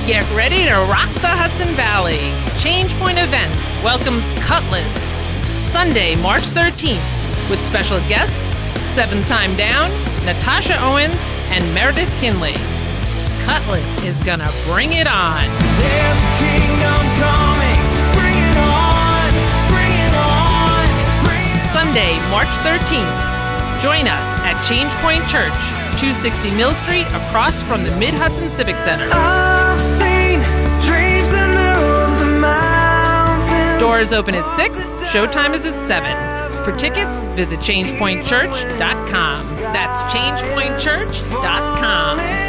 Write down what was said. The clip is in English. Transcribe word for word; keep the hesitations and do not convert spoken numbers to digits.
Get ready to rock the Hudson Valley. ChangePoint Events welcomes Cutlass, Sunday, March thirteenth, with special guests, Seventh Time Down, Natasha Owens, and Meredith Kinley. Cutlass is gonna bring it on. There's a kingdom coming. Bring it on. Bring it on. Bring it on. Sunday, March thirteenth. Join us at ChangePoint Church, two sixty Mill Street, across from the Mid-Hudson Civic Center. I've seen dreams that move the mountains. Doors open at six, showtime is at seven. For tickets, visit change point church dot com. That's change point church dot com.